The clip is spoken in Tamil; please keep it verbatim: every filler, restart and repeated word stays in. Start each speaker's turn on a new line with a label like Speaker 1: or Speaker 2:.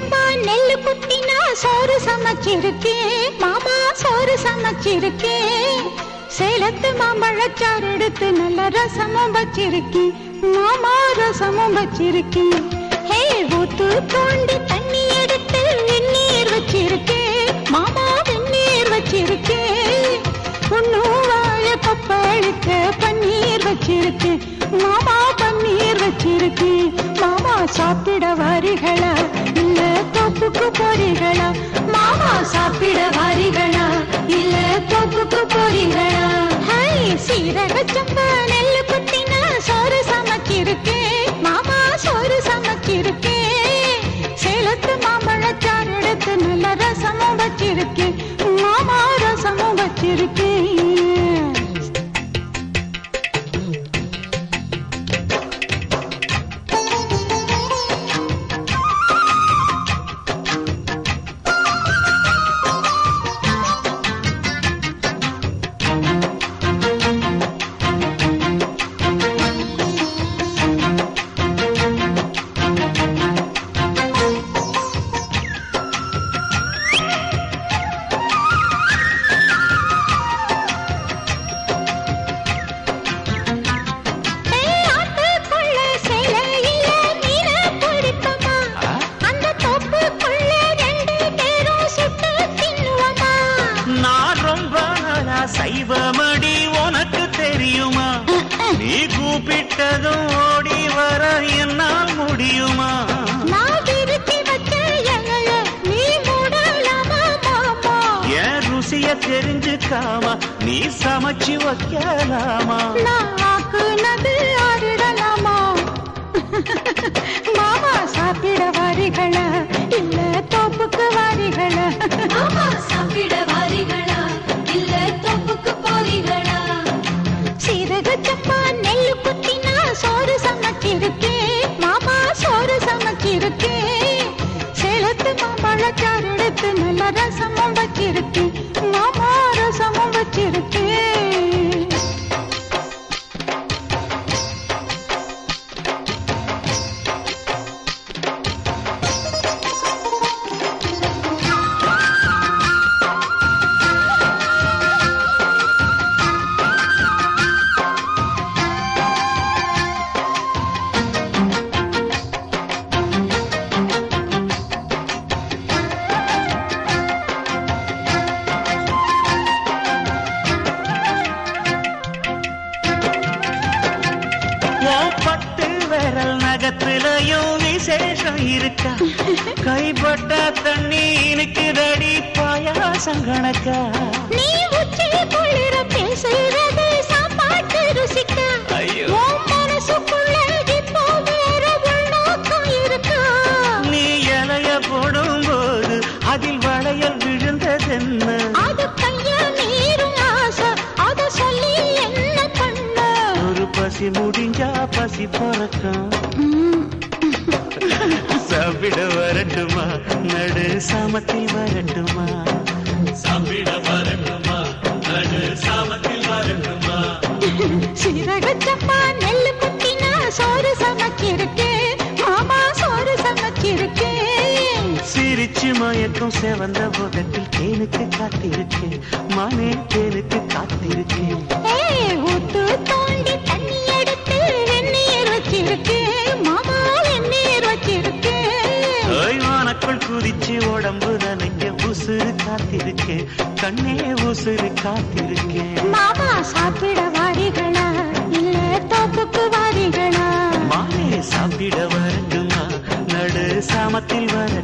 Speaker 1: சப்பா நெல்லு குத்தினா சோறு சமைச்சிருக்கேன் மாமா, சோறு சமைச்சிருக்கேன். சேலத்து மாம்பழச்சாறு எடுத்து நல்ல ரசமும் வச்சிருக்கேன் மாமா, ரசமும் வச்சிருக்கேன். ஹே ஊத்து தோண்டி தண்ணி எடுத்து வெந்நீர் வச்சிருக்கேன் மாமா, வெந்நீர் வச்சிருக்கேன். ஒன்னும் வாய பப்பளிக்க பன்னீர் வச்சிருக்கேன் மாமா, பன்னீர் வச்சிருக்கேன். மாமா சாப்பிட வாரிகளா இல்ல தோப்புக்கு போறீங்களா? மாமா சாப்பிட வாரிகளா இல்ல தோப்புக்கு போறீங்களா? ஹாய் சீரக சம்பா நெல்லு குத்தினா சோறு சமைச்சிருக்கேன் மாமா, சோறு சமைச்சிருக்கேன். சேலத்து மாம்பழச்சாறு எடுத்து நல்ல ரசமும் வச்சிருக்கேன் மாமா, ரசமும் வச்சிருக்கேன்.
Speaker 2: சைவமடி உனக்கு தெரியுமா? நீ கூப்பிட்டதும் ஓடி வர என்னால் முடியுமா?
Speaker 1: நான் விருத்தி வச்ச எலைய நீ மூடலாமா மாமா?
Speaker 2: என் ருசிய தெரிஞ்சுக்காம நீ சமைச்சு வைக்கலாமா?
Speaker 1: நான் ஆக்குனது ஆடிடலாமா? மாமா சாப்பிட வாரிகளா இல்ல தோப்புக்கு வாரிகளா?
Speaker 3: மாமா சாப்பிட வாரிகளா இல்ல தோப்புக்கு போறீங்களா?
Speaker 1: சீரக சப்பா நெல்லு குத்தினா சோறு சமைச்சிருக்கேன் மாமா, சோறு சமைச்சிருக்கேன். சேலத்து மாம்பழச்சாறு எடுத்து நல்ல ரசமும் வச்சிருக்கேன் மாமா, ரசமும் வச்சிருக்கேன்.
Speaker 2: பட்டு விரல் நகத்திலையும் விசேஷம் இருக்கா? கைப்பட்ட தண்ணி இனிக்குதடி பாயாசம் கணக்கா?
Speaker 1: நீ உச்சி குளிர பேசுறது சாப்பாட்டு ருசிக்க.
Speaker 2: ஐயோ.
Speaker 1: உன் மனசுக்குள்ள இப்போ வேற உள்நோக்கம் இருக்கா?
Speaker 2: நீ இலைய போடும்போது அதில் வளையல் விழுந்ததென்ன?
Speaker 1: அது கைய மீறும் ஆசை, அத சொல்லி என்ன பண்ண?
Speaker 2: ஒரு பசி முடிஞ்சா பசி பறக்கும். சாப்பிட வரட்டுமா நடு சாமத்தில் வரட்டுமா? சாப்பிட வரட்டுமா நடு சாமத்தில் வரட்டுமா?
Speaker 1: சீரக சப்பா நெல்லு குத்தினா சோறு சமைச்சிருக்கேன் மாமா, சோறு சமைச்சிருக்கேன்.
Speaker 2: சிரிச்சு மயக்கும் செவந்த முகத்தில் தேனுக்கு காத்திருக்கேன் மானே, தேனுக்கு காத்திருக்கேன்.
Speaker 1: ஏய் ஊத்து தோண்டி தண்ணி எடுத்து வெந்நீர் வச்சிருக்கேன் மாமா, வெந்நீர் வச்சிருக்கேன்.
Speaker 2: ஓய்வானக்குள் குதிச்சு உடம்பு நனைக்க உசுறு காத்திருக்கேன் கண்ணே, உசுறு காத்திருக்கேன்.
Speaker 1: மாமா சாப்பிட வாரிகளா இல்ல தோப்புக்கு வாரிகளா?
Speaker 2: மானே சாப்பிட வரட்டுமா நடு சாமத்தில் வர